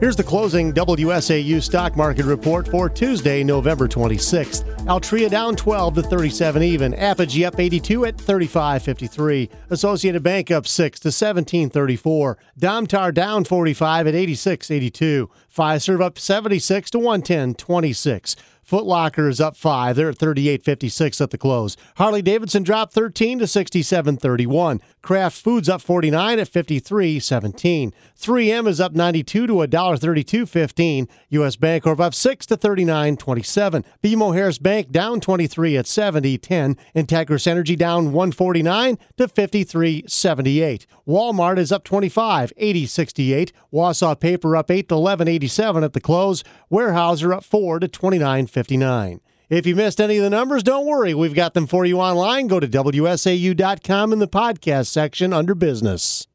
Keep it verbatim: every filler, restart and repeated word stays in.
Here's the closing W S A U stock market report for Tuesday, November twenty-sixth. Altria down twelve to thirty-seven even. Apogee up eighty-two at thirty-five fifty-three. Associated Bank up six to seventeen thirty-four. Domtar down forty-five at eighty-six eighty-two. Fiserv up seventy-six to one ten twenty-six. Foot Locker is up five. They're at thirty-eight fifty-six at the close. Harley-Davidson dropped thirteen to sixty-seven thirty-one. Kraft Foods up forty-nine at fifty-three seventeen. three M is up ninety-two to one thirty-two fifteen. U S Bancorp up six to thirty-nine twenty-seven. B M O Harris Bank down twenty-three at seventy ten. Integris Energy down one forty-nine to fifty-three seventy-eight. Walmart is up twenty-five eighty sixty-eight. Wausau Paper up eight to eleven eighty-seven at the close. Weyerhaeuser up four to twenty-nine fifty-nine. If you missed any of the numbers, don't worry. We've got them for you online. Go to W S A U dot com in the podcast section under business.